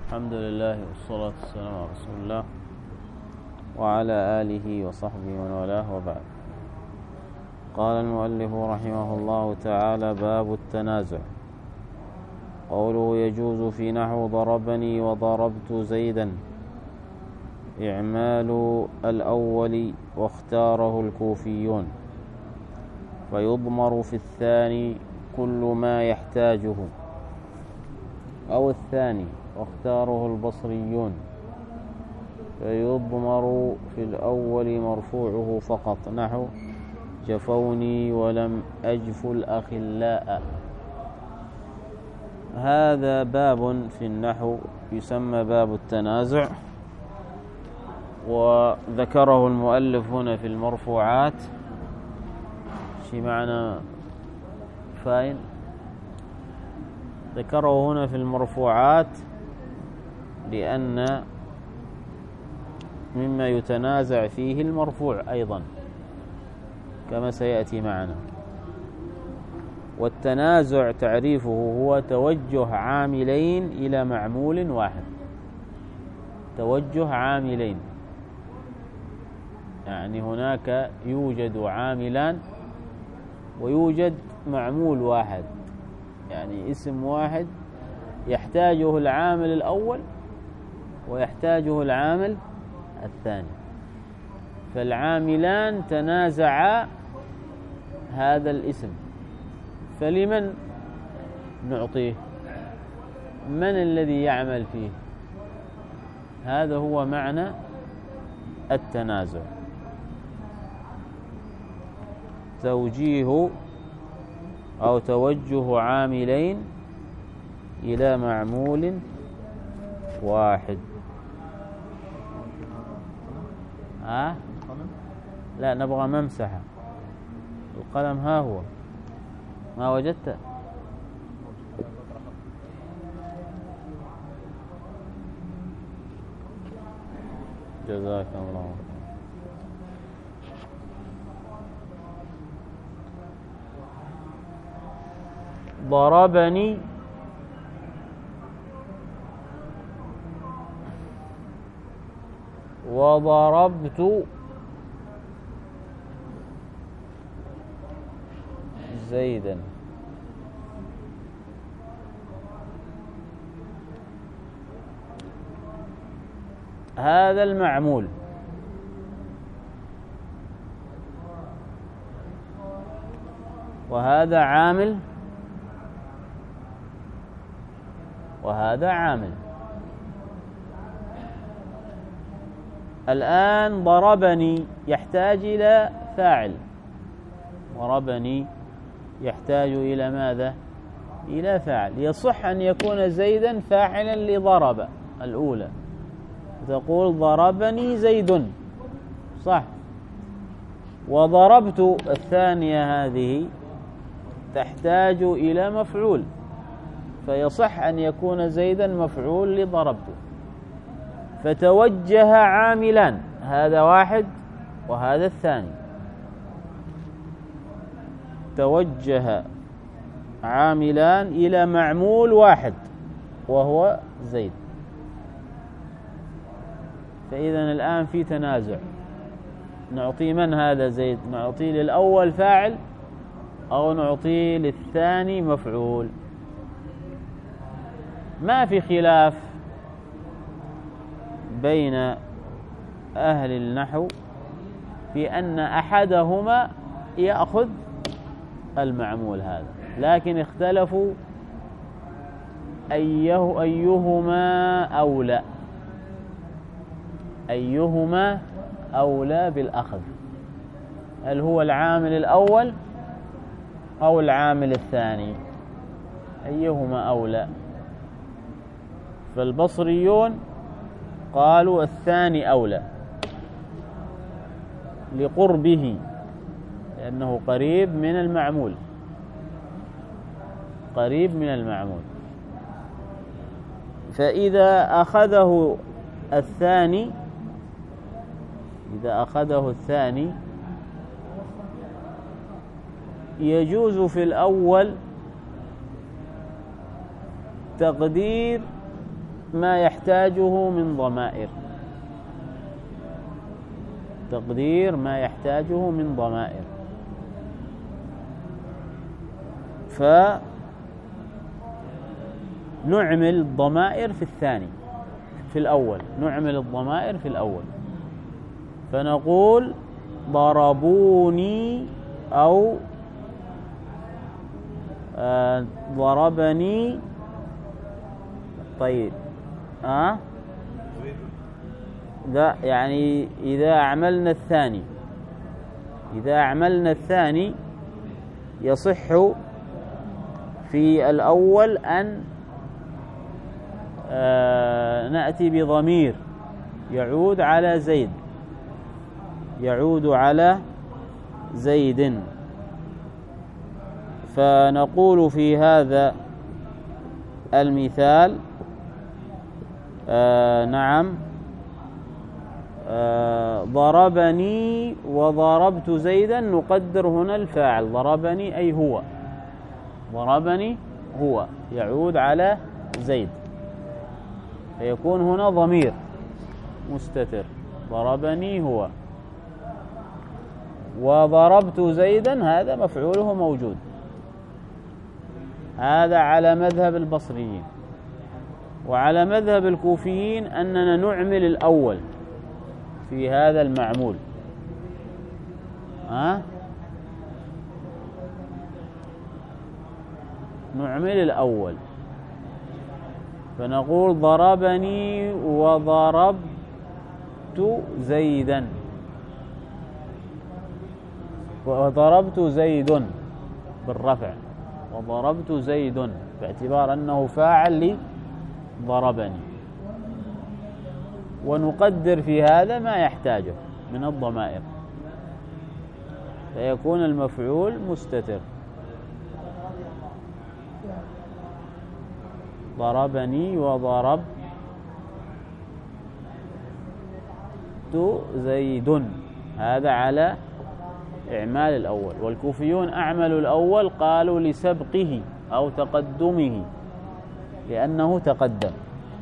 الحمد لله والصلاة والسلام على رسول الله وعلى آله وصحبه ومن والاه، وبعد. قال المؤلف رحمه الله تعالى: باب التنازع. قوله: يجوز في نحو ضربني وضربت زيدا إعمال الأول واختاره الكوفيون، فيضمر في الثاني كل ما يحتاجه، أو الثاني واختاره البصريون، فيضمر في الأول مرفوعه فقط، نحو جفوني ولم أجف الأخلاء. هذا باب في النحو يسمى باب التنازع، وذكره المؤلف هنا في المرفوعات. شي معنى فاين؟ ذكره هنا في المرفوعات لأن مما يتنازع فيه المرفوع أيضا، كما سيأتي معنا. والتنازع تعريفه هو توجه عاملين إلى معمول واحد. توجه عاملين يعني هناك يوجد عاملان ويوجد معمول واحد، يعني اسم واحد يحتاجه العامل الأول ويحتاجه العامل الثاني، فالعاملان تنازعا هذا الاسم، فلمن نعطيه؟ من الذي يعمل فيه؟ هذا هو معنى التنازع. توجيه أو توجه عاملين إلى معمول واحد. لا، نبغى ممسحة. القلم ها هو، ما وجدت؟ جزاك الله. ضربني وضربت زيدا. هذا المعمول، وهذا عامل وهذا عامل. الآن ضربني يحتاج إلى فاعل، ضربني يحتاج إلى ماذا؟ إلى فاعل. يصح أن يكون زيدا فاعلا لضرب الأولى، تقول ضربني زيد، صح. وضربت الثانية هذه تحتاج إلى مفعول، فيصح أن يكون زيدا مفعول لضربت. فتوجه عاملان، هذا واحد وهذا الثاني، توجه عاملان إلى معمول واحد وهو زيد. فإذا الآن في تنازع، نعطي من هذا زيد؟ نعطي للأول فاعل أو نعطي للثاني مفعول؟ ما في خلاف بين أهل النحو في أن أحدهما يأخذ المعمول هذا، لكن اختلفوا أيهما أولى، أيهما أولى بالأخذ، هل هو العامل الأول أو العامل الثاني؟ أيهما أولى؟ فالبصريون قالوا الثاني أولى لقربه، لأنه قريب من المعمول، قريب من المعمول. فإذا أخذه الثاني، إذا أخذه الثاني يجوز في الأول تقدير ما يحتاجه من ضمائر، تقدير ما يحتاجه من ضمائر. فنعمل الضمائر في الثاني، في الأول نعمل الضمائر في الأول، فنقول ضربوني أو ضربني. طيب لا، يعني إذا أعملنا الثاني يصح في الأول أن نأتي بضمير يعود على زيد، فنقول في هذا المثال نعم ضربني وضربت زيدا. نقدر هنا الفاعل ضربني أي هو، ضربني هو يعود على زيد، فيكون هنا ضمير مستتر ضربني هو. وضربت زيدا هذا مفعوله موجود. هذا على مذهب البصريين. وعلى مذهب الكوفيين أننا نعمل الأول في هذا المعمول. نعمل الأول، فنقول ضربني وضربت زيدا، وضربت زيد بالرفع، وضربت زيد باعتبار أنه فاعل لضربني، ونقدر في هذا ما يحتاجه من الضمائر، فيكون المفعول مستتر. ضربني وضربت زيد، هذا على إعمال الأول. والكوفيون أعملوا الأول، قالوا لسبقه أو تقدمه لأنه تقدم.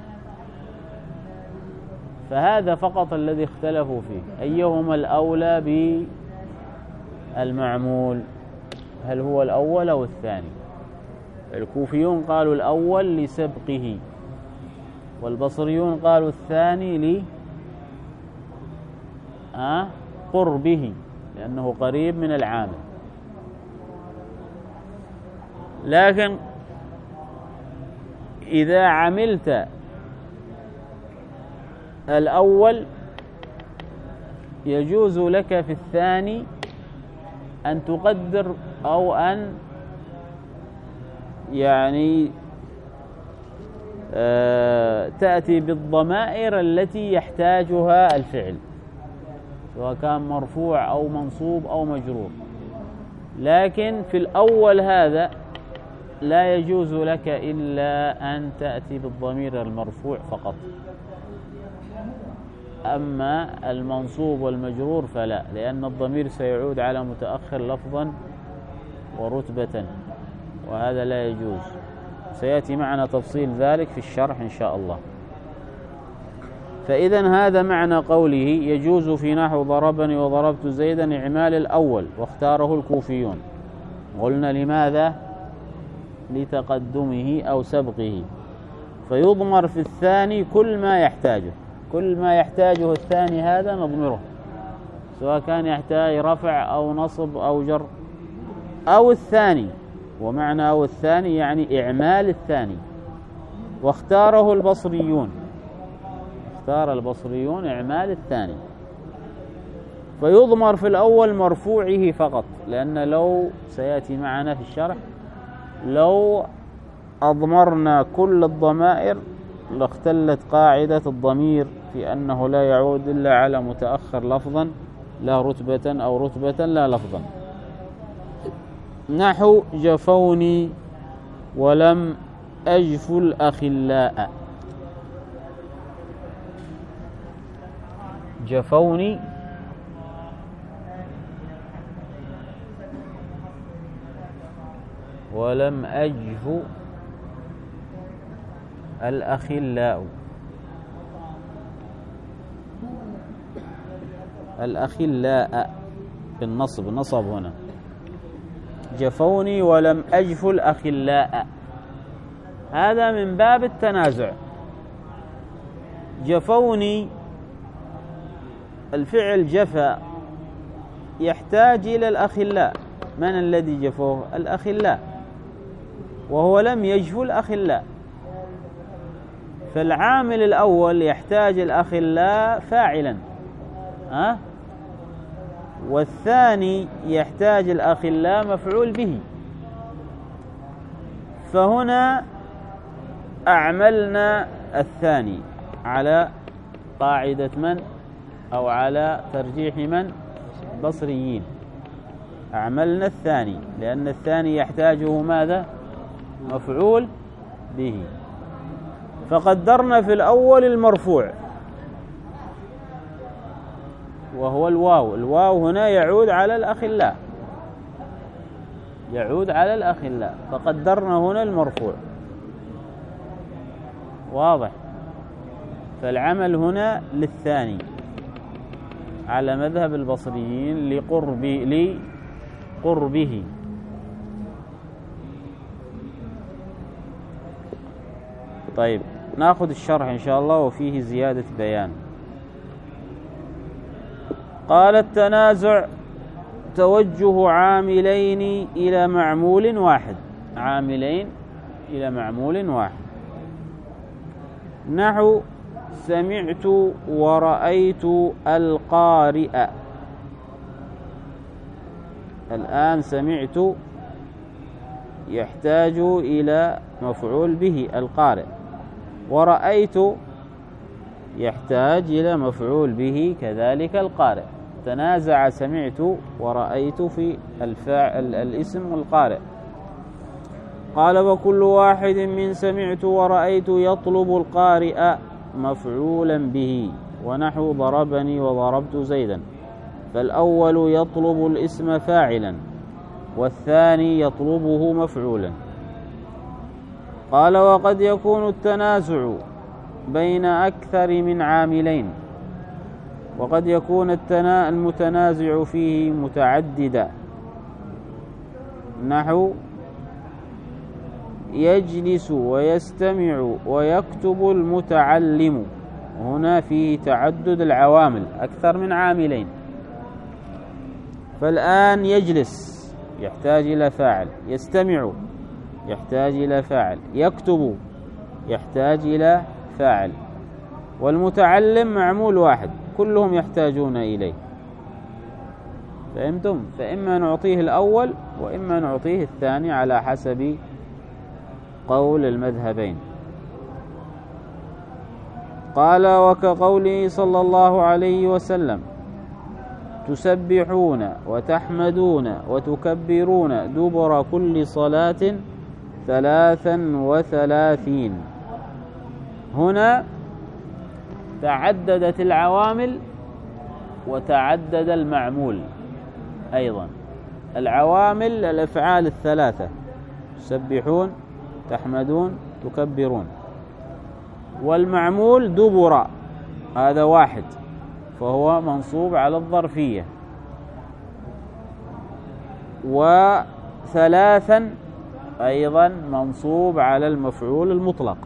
فهذا فقط الذي اختلفوا فيه، أيهما الأولى بالمعمول، هل هو الأول أو الثاني؟ الكوفيون قالوا الأول لسبقه، والبصريون قالوا الثاني قربه لأنه قريب من العامل. لكن إذا عملت الأول يجوز لك في الثاني أن تقدر أو أن يعني تأتي بالضمائر التي يحتاجها الفعل، سواء كان مرفوع أو منصوب أو مجرور. لكن في الأول هذا لا يجوز لك إلا أن تأتي بالضمير المرفوع فقط، أما المنصوب والمجرور فلا، لأن الضمير سيعود على متأخر لفظا ورتبة، وهذا لا يجوز. سيأتي معنا تفصيل ذلك في الشرح إن شاء الله. فإذا هذا معنى قوله يجوز في نحو ضربني وضربت زيدا إعمال الأول، واختاره الكوفيون. قلنا لماذا؟ لتقدمه أو سبقه. فيضمر في الثاني كل ما يحتاجه، كل ما يحتاجه الثاني هذا نضمره، سواء كان يحتاج رفع أو نصب أو جر أو الثاني. ومعنى أو الثاني يعني إعمال الثاني. واختاره البصريون، اختار البصريون إعمال الثاني. فيضمر في الأول مرفوعه فقط، لأن لو سيأتي معنا في الشرح لو أضمرنا كل الضمائر لاختلت قاعدة الضمير في أنه لا يعود إلا على متأخر لفظا لا رتبة، أو رتبة لا لفظا. نحو جفوني ولم أجف الأخلاء. جفوني ولم أجف الأخلاء. الأخلاء بالنصب، نصب هنا. جفوني ولم أجف الأخلاء، هذا من باب التنازع. جفوني الفعل جفا يحتاج إلى الأخلاء. من الذي جفوه؟ الأخلاء، وهو لم يجف الأخلاء. فالعامل الأول يحتاج الأخلاء فاعلا، والثاني يحتاج الأخلاء مفعول به. فهنا أعملنا الثاني على قاعدة من، أو على ترجيح من؟ بصريين. أعملنا الثاني لأن الثاني يحتاجه ماذا؟ مفعول به. فقدرنا في الأول المرفوع وهو الواو. الواو هنا يعود على الأخلاء، يعود على الأخلاء، فقدرنا هنا المرفوع. واضح؟ فالعمل هنا للثاني على مذهب البصريين لقربه. طيب ناخذ الشرح إن شاء الله وفيه زيادة بيان. قال: التنازع توجه عاملين إلى معمول واحد. عاملين إلى معمول واحد. نحو سمعت ورأيت القارئ. الآن سمعت يحتاج إلى مفعول به القارئ، ورأيت يحتاج إلى مفعول به كذلك القارئ. تنازع سمعت ورأيت في الاسم والقارئ. قال: وكل واحد من سمعت ورأيت يطلب القارئ مفعولا به، ونحو ضربني وضربت زيدا. فالأول يطلب الاسم فاعلا، والثاني يطلبه مفعولا. قال: وقد يكون التنازع بين أكثر من عاملين، وقد يكون المتنازع فيه متعددا. نحو يجلس ويستمع ويكتب المتعلم. هنا فيه تعدد العوامل، أكثر من عاملين. فالآن يجلس يحتاج إلى فاعل، يستمع يحتاج إلى فاعل، يكتب يحتاج إلى فاعل، والمتعلم معمول واحد، كلهم يحتاجون إليه. فهمتم؟ فإما نعطيه الأول وإما نعطيه الثاني على حسب قول المذهبين. قال: وكقوله صلى الله عليه وسلم: تسبحون وتحمدون وتكبرون دبر كل صلاة 33. هنا تعددت العوامل وتعدد المعمول أيضا. العوامل الأفعال الثلاثة: تسبحون، تحمدون، تكبرون. والمعمول دبر، هذا واحد، فهو منصوب على الظرفية. وثلاثا أيضا منصوب على المفعول المطلق.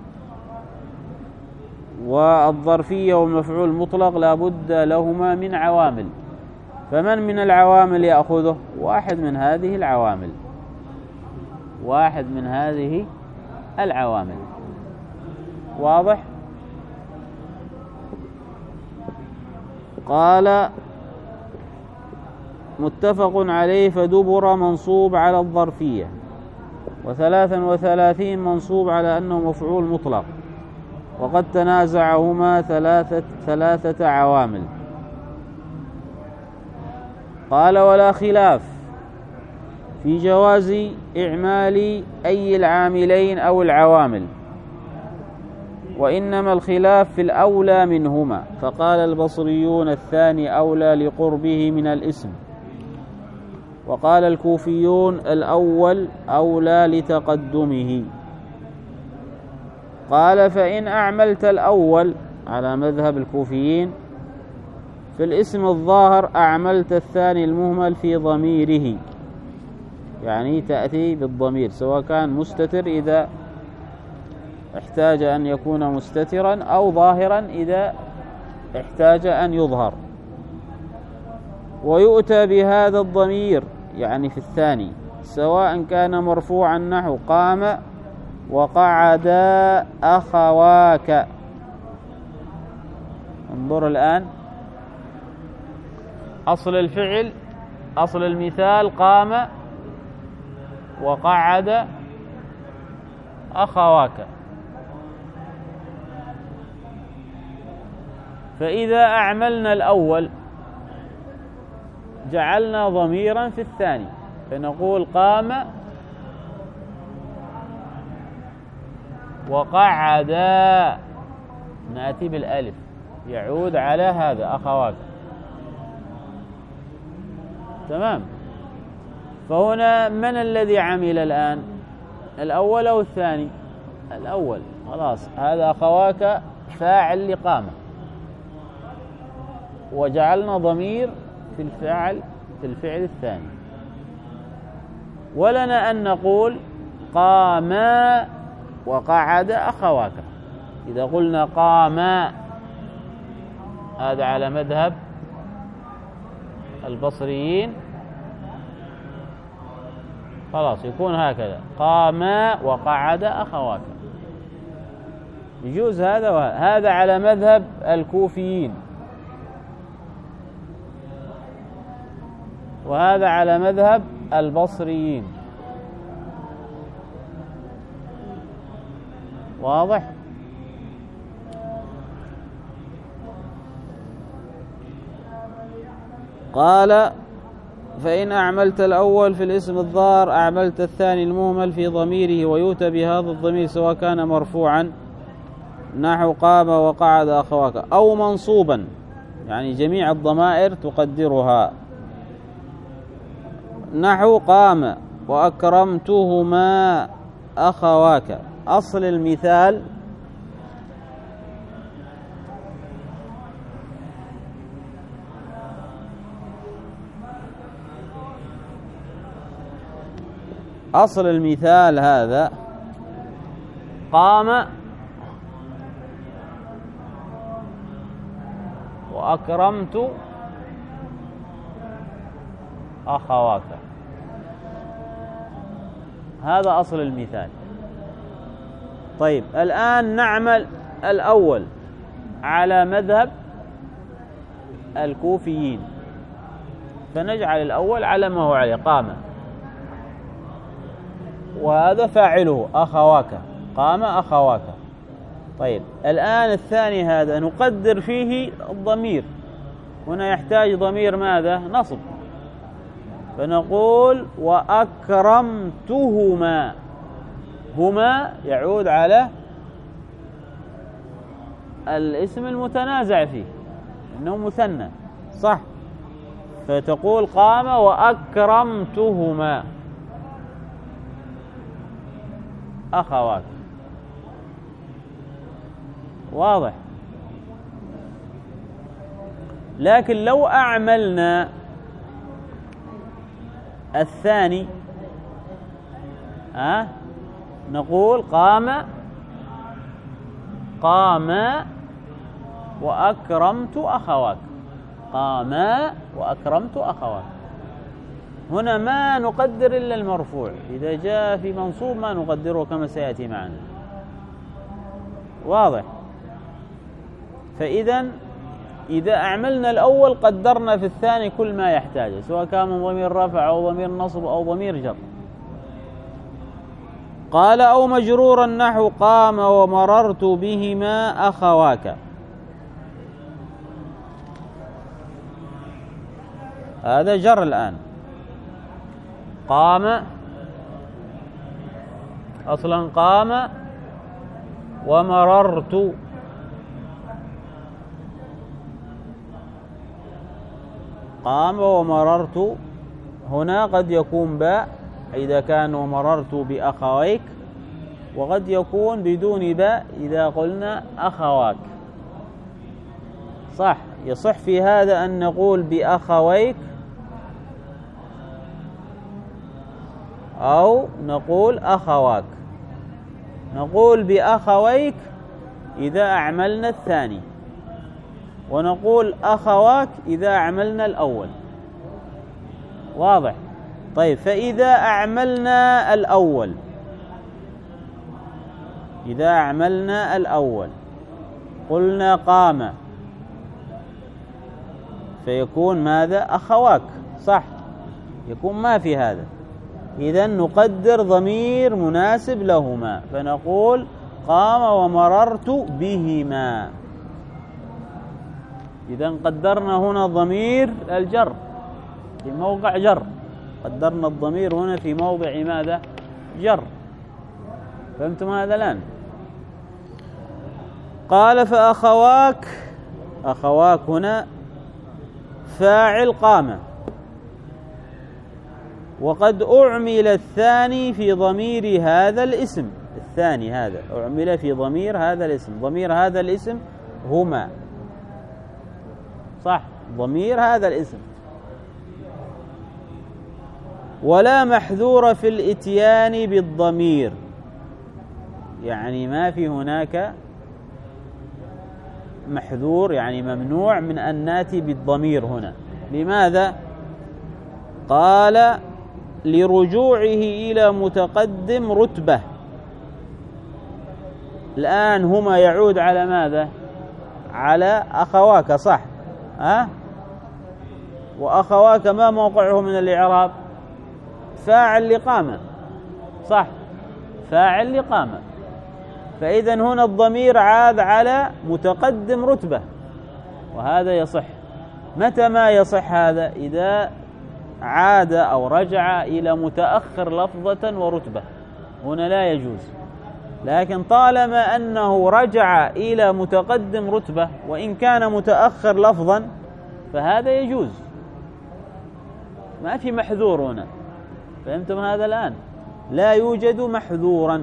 والظرفية والمفعول المطلق لا بد لهما من عوامل. فمن من العوامل يأخذه؟ واحد من هذه العوامل، واحد من هذه العوامل. واضح؟ قال: متفق عليه. فدبر منصوب على الظرفية، 33 منصوب على أنه مفعول مطلق، وقد تنازعهما ثلاثة عوامل. قال: ولا خلاف في جواز إعمال أي العاملين أو العوامل، وإنما الخلاف في الأولى منهما. فقال البصريون: الثاني أولى لقربه من الاسم. وقال الكوفيون: الأول أولى لتقدمه. قال فإن أعملت الأول على مذهب الكوفيين في الاسم الظاهر أعملت الثاني المهمل في ضميره، يعني تأتي بالضمير سواء كان مستتر إذا احتاج أن يكون مستترا أو ظاهرا إذا احتاج أن يظهر، ويؤتى بهذا الضمير يعني في الثاني سواء كان مرفوعا نحو قام وقعدا أخواك. انظر الآن، أصل الفعل أصل المثال قام وقعد أخواك، فإذا أعملنا الأول جعلنا ضميرا في الثاني فنقول قام وقعدا، نأتي بالألف يعود على هذا أخواك. تمام. فهنا من الذي عمل الآن، الأول أو الثاني؟ الأول، خلاص هذا أخواك فاعل لقام، وجعلنا ضمير في الفعل الثاني. ولنا أن نقول قاما وقعد أخواك. إذا قلنا قاما هذا على مذهب البصريين خلاص يكون هكذا قاما وقعد أخواك، يجوز هذا وهذا. هذا على مذهب الكوفيين، وهذا على مذهب البصريين. واضح؟ قال فإن أعملت الأول في الاسم الظاهر أعملت الثاني المهمل في ضميره، ويؤتى بهذا الضمير سواء كان مرفوعا نحو قام وقعد أخواك أو منصوبا، يعني جميع الضمائر تقدرها، نحو قام وأكرمتهما أخواك. أصل المثال أصل المثال هذا قام وأكرمت أخواك، هذا أصل المثال. طيب الآن نعمل الأول على مذهب الكوفيين، فنجعل الأول على ما هو عليه قام، وهذا فاعله أخواك، قام أخواك. طيب الآن الثاني هذا نقدر فيه الضمير، هنا يحتاج ضمير ماذا؟ نصب، فنقول وأكرمتهما، هما يعود على الاسم المتنازع فيه إنه مثنى، صح؟ فتقول قام وأكرمتهما أخواك. واضح؟ لكن لو أعملنا الثاني نقول قام وأكرمت أخواك، قام وأكرمت أخواك. هنا ما نقدر إلا المرفوع، إذا جاء في منصوب ما نقدره كما سيأتي معنا. واضح؟ إذا أعملنا الأول قدرنا في الثاني كل ما يحتاجه، سواء كان من ضمير رفع أو ضمير نصب أو ضمير جر. قال أو مجرورا نحو قام ومررت بهما أخواك، هذا جر. الآن قام أصلا قام ومررت، قام ومررت، هنا قد يكون باء إذا كان ومررت بأخويك، وقد يكون بدون باء إذا قلنا أخواك، صح. يصح في هذا أن نقول بأخويك أو نقول أخواك. نقول بأخويك إذا أعملنا الثاني، ونقول أخواك إذا أعملنا الأول. واضح؟ طيب، فإذا أعملنا الأول، إذا أعملنا الأول قلنا قام، فيكون ماذا؟ أخواك، صح. يكون ما في هذا، إذن نقدر ضمير مناسب لهما، فنقول قام ومررت بهما. إذن قدرنا هنا ضمير الجر في موقع جر، قدرنا الضمير هنا في موضع ماذا؟ جر. فهمتم هذا الآن؟ قال فأخواك، أخواك هنا فاعل قام، وقد أعمل الثاني في ضمير هذا الاسم. الثاني هذا أعمل في ضمير هذا الاسم، ضمير هذا الاسم هما، صح، ضمير هذا الاسم. ولا محذور في الاتيان بالضمير، يعني ما في هناك محذور، يعني ممنوع من أن نأتي بالضمير هنا. لماذا؟ قال لرجوعه إلى متقدم رتبة. الآن هما يعود على ماذا؟ على أخواك، صح؟ وأخواك ما موقعه من الإعراب؟ فاعل لقامة، صح، فاعل لقامة. فإذن هنا الضمير عاد على متقدم رتبة، وهذا يصح. متى ما يصح هذا؟ إذا عاد أو رجع إلى متأخر لفظة ورتبة، هنا لا يجوز. لكن طالما أنه رجع إلى متقدم رتبة وإن كان متأخر لفظا فهذا يجوز، ما في محذور هنا. فهمتم هذا الآن؟ لا يوجد محذورا.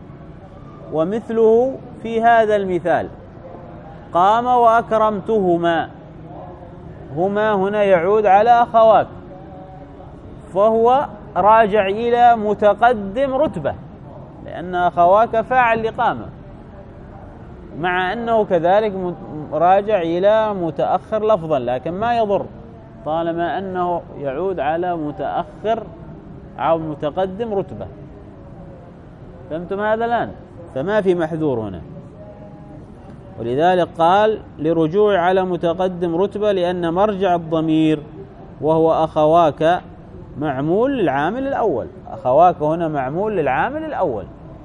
ومثله في هذا المثال قام وأكرمتهما، هما هنا يعود على أخواك، فهو راجع إلى متقدم رتبة، لأن أخواك فاعل لقامة، مع أنه كذلك راجع إلى متأخر لفظا، لكن ما يضر طالما أنه يعود على متأخر أو متقدم رتبة. فهمتم هذا الآن؟ فما في محذور هنا. ولذلك قال لرجوع على متقدم رتبة، لأن مرجع الضمير وهو أخواك معمول للعامل الأول. أخواك هنا معمول للعامل الأول،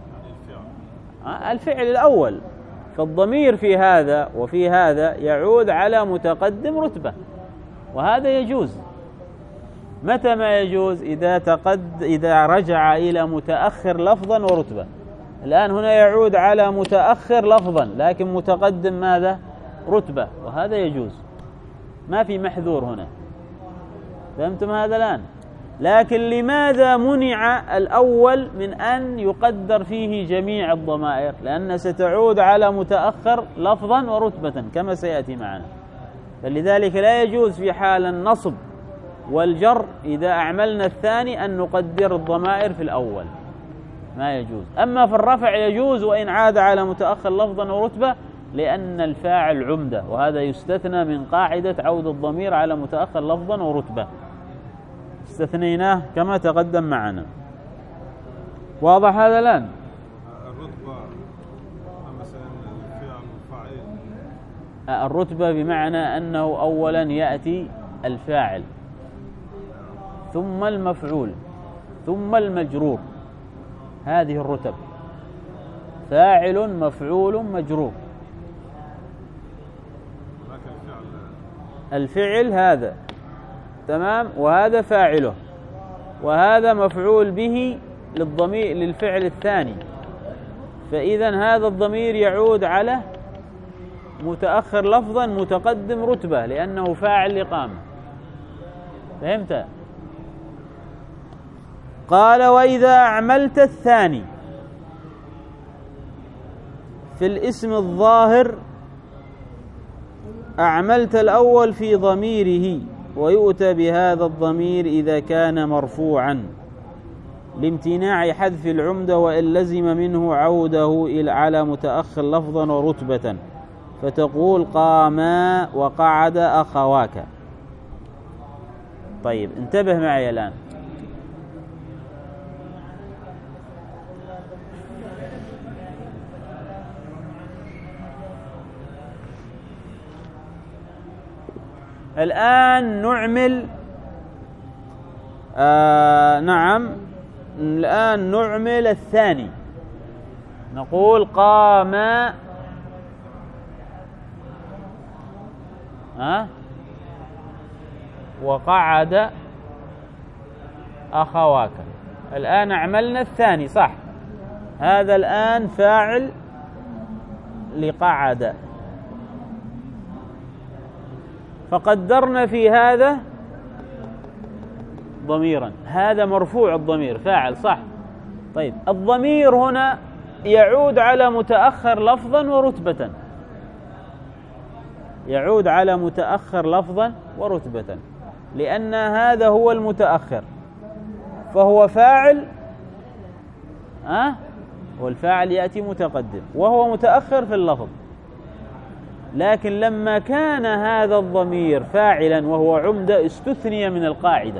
الفعل الأول. فالضمير في هذا وفي هذا يعود على متقدم رتبة، وهذا يجوز. متى ما يجوز؟ إذا رجع إلى متأخر لفظا ورتبة. الآن هنا يعود على متأخر لفظا لكن متقدم ماذا؟ رتبة، وهذا يجوز، ما في محذور هنا. فهمتم هذا الآن؟ لكن لماذا منع الأول من أن يقدر فيه جميع الضمائر؟ لأن ستعود على متأخر لفظا ورتبة كما سيأتي معنا. فلذلك لا يجوز في حال النصب والجر إذا أعملنا الثاني أن نقدر الضمائر في الأول، ما يجوز. أما في الرفع يجوز وإن عاد على متأخر لفظا ورتبة، لأن الفاعل عمدة، وهذا يستثنى من قاعدة عود الضمير على متأخر لفظا ورتبة، استثنيناه كما تقدم معنا. واضح هذا الآن؟ الرتبة مثلا الفعل والفاعل، الرتبة بمعنى أنه أولا يأتي الفاعل ثم المفعول ثم المجرور، هذه الرتب، فاعل مفعول مجرور. الفعل هذا تمام، وهذا فاعله، وهذا مفعول به للضمير للفعل الثاني. فإذا هذا الضمير يعود على متأخر لفظا متقدم رتبة لأنه فاعل لقامة. فهمت؟ قال وإذا أعملت الثاني، في الاسم الظاهر أعملت الأول في ضميره ويؤتى بهذا الضمير إذا كان مرفوعا لامتناع حذف العمدة وإن لزم منه عوده على متأخر لفظا ورتبة، فتقول قاما وقعد أخواك. طيب انتبه معي الآن. الآن نعمل الآن نعمل الثاني، نقول قام وقعد أخواك. الآن عملنا الثاني صح، هذا الآن فاعل لقعد، فقدرنا في هذا ضميرا، هذا مرفوع الضمير فاعل صح. طيب الضمير هنا يعود على متأخر لفظا ورتبة، يعود على متأخر لفظا ورتبة، لأن هذا هو المتأخر فهو فاعل، والفاعل يأتي متقدم وهو متأخر في اللفظ. لكن لما كان هذا الضمير فاعلا وهو عمدة استثني من القاعدة،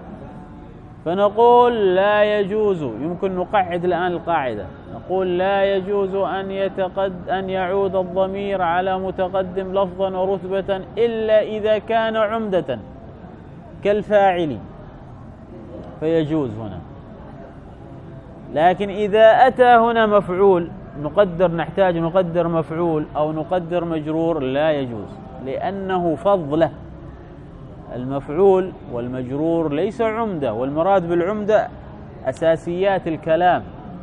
فنقول لا يجوز، يمكن نقعد الآن القاعدة، نقول لا يجوز أن يعود الضمير على متقدم لفظا ورتبة إلا إذا كان عمدة كالفاعل فيجوز هنا. لكن إذا أتى هنا مفعول نحتاج نقدر مفعول أو نقدر مجرور، لا يجوز، لأنه فضله. المفعول والمجرور ليس عمدة، والمراد بالعمدة أساسيات الكلام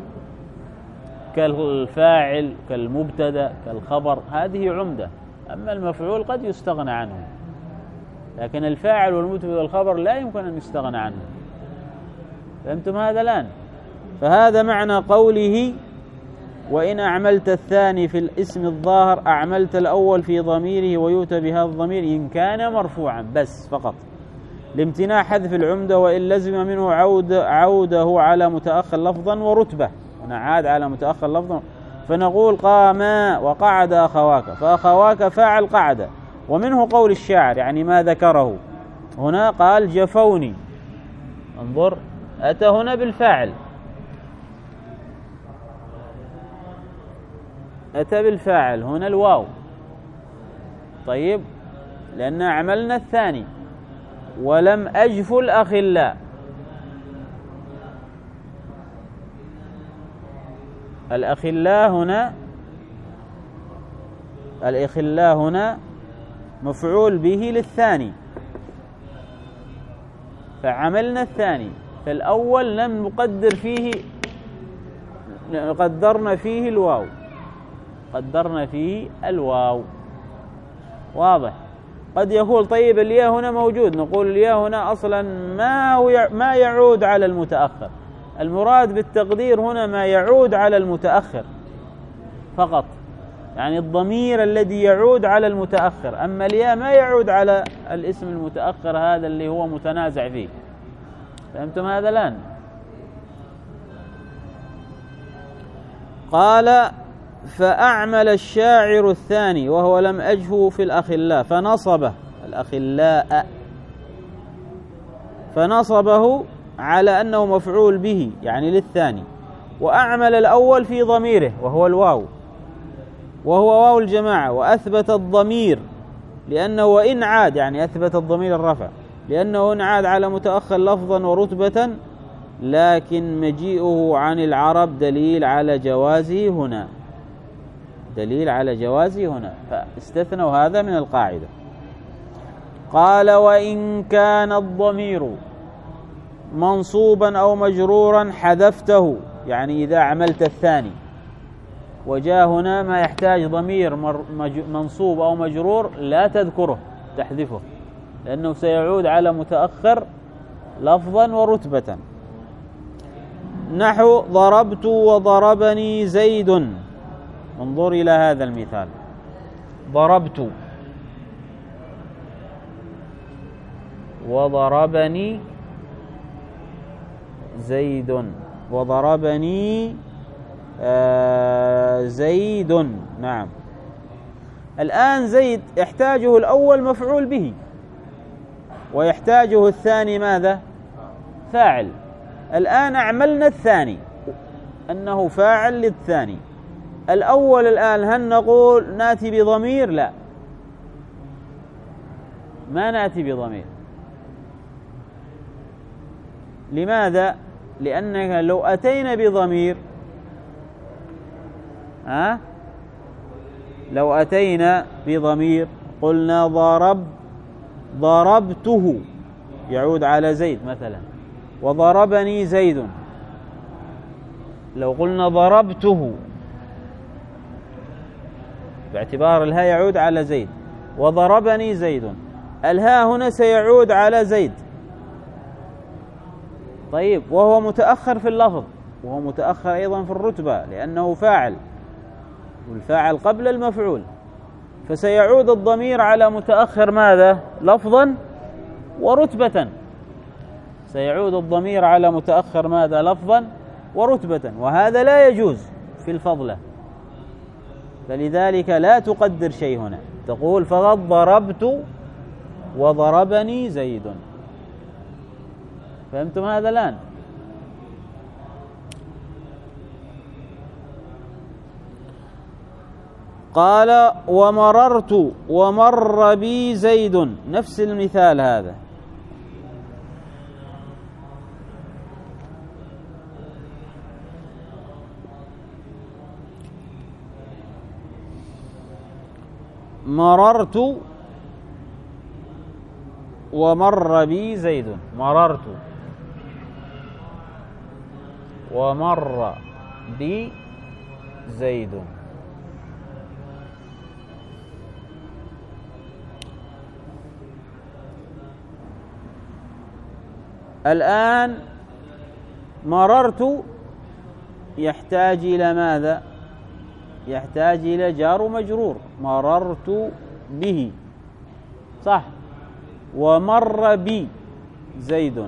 كالفاعل كالمبتدأ كالخبر، هذه عمدة. أما المفعول قد يستغنى عنه، لكن الفاعل والمبتدأ والخبر لا يمكن أن يستغنى عنه. فهمتم هذا الآن؟ فهذا معنى قوله وإن أعملت الثاني في الاسم الظاهر أعملت الأول في ضميره ويؤتى بهذا الضمير إن كان مرفوعا بس فقط، لامتناع حذف العمدة وإن لزم منه عوده على متأخر لفظا ورتبة. هنا عاد على متأخر لفظا، فنقول قاما وقعد أخواك، فأخواك فاعل قعد. ومنه قول الشاعر يعني ما ذكره هنا، قال جفوني، انظر أتى هنا بالفاعل، أتى بالفاعل هنا الواو. طيب لأن عملنا الثاني ولم أجف الأخلاء، الأخلاء هنا مفعول به للثاني، فعملنا الثاني، فالأول لم نقدر فيه، قدرنا فيه الواو، قدرنا فيه الواو. واضح؟ قد يقول طيب الياء هنا موجود، نقول الياء هنا أصلا ما يعود على المتأخر، المراد بالتقدير هنا ما يعود على المتأخر فقط، يعني الضمير الذي يعود على المتأخر، أما الياء ما يعود على الاسم المتأخر هذا اللي هو متنازع فيه. فهمتم هذا الآن؟ قال فأعمل الشاعر الثاني وهو لم أجه في الأخلاء فنصبه الأخلاء، فنصبه على أنه مفعول به يعني للثاني، وأعمل الأول في ضميره وهو الواو، وهو واو الجماعة، وأثبت الضمير لأنه وإن عاد يعني أثبت الضمير الرفع، لأنه إن عاد على متأخر لفظا ورتبة، لكن مجيئه عن العرب دليل على جوازه هنا، دليل على جوازه هنا، فاستثنوا هذا من القاعدة. قال وإن كان الضمير منصوبا أو مجرورا حذفته، يعني إذا عملت الثاني وجاء هنا ما يحتاج ضمير منصوب أو مجرور لا تذكره، تحذفه، لأنه سيعود على متأخر لفظا ورتبة. نحو ضربت وضربني زيد، انظر إلى هذا المثال: ضربت وضربني زيد، وضربني زيد. نعم. الآن زيد يحتاجه الأول مفعول به، ويحتاجه الثاني ماذا؟ فاعل. الآن أعملنا الثاني أنه فاعل للثاني. الأول الآن هل نقول نأتي بضمير؟ لا، ما نأتي بضمير. لماذا؟ لأنك لو أتينا بضمير لو أتينا بضمير قلنا ضربته يعود على زيد مثلا، وضربني زيد. لو قلنا ضربته باعتبار الهاء يعود على زيد، وضربني زيد، الهاء هنا سيعود على زيد. طيب، وهو متأخر في اللفظ، وهو متأخر أيضا في الرتبة لأنه فاعل، والفاعل قبل المفعول، فسيعود الضمير على متأخر ماذا؟ لفظا ورتبة. سيعود الضمير على متأخر ماذا؟ لفظا ورتبة، وهذا لا يجوز في الفضلة. فلذلك لا تقدر شيء هنا، تقول فقط ضربت وضربني زيد. فهمتم هذا الآن؟ قال ومررت ومر بي زيد، نفس المثال هذا. مررت ومر بي زيد، مررت ومر بي زيد. الآن مررت يحتاج إلى ماذا؟ يحتاج إلى جار ومجرور، مررت به، صح؟ ومر بي زيد.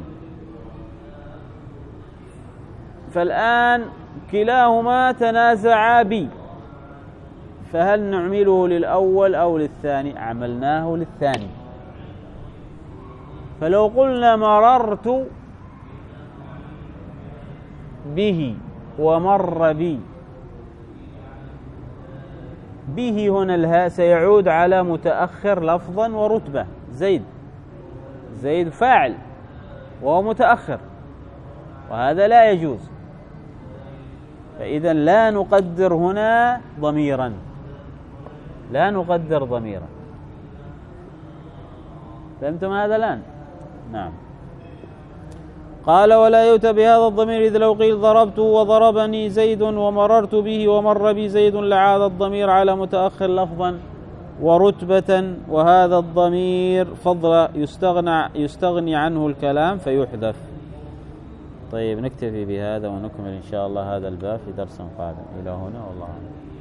فالآن كلاهما تنازعا بي، فهل نعمله للأول أو للثاني؟ عملناه للثاني. فلو قلنا مررت به ومر بي، به هنا الهاء سيعود على متأخر لفظا ورتبة، زيد. زيد فاعل وهو متأخر، وهذا لا يجوز. فإذا لا نقدر هنا ضميرا، لا نقدر ضميرا. فهمتم هذا الآن؟ نعم. قال ولا يؤتى بهذا الضمير إذ لو قيل ضربت وضربني زيد ومررت به ومر بي زيد لعاد الضمير على متأخر لفظا ورتبة، وهذا الضمير فضل يستغني عنه الكلام فيحذف. طيب، نكتفي بهذا ونكمل إن شاء الله هذا الباب في درس قادم. إلى هنا والله أعلم.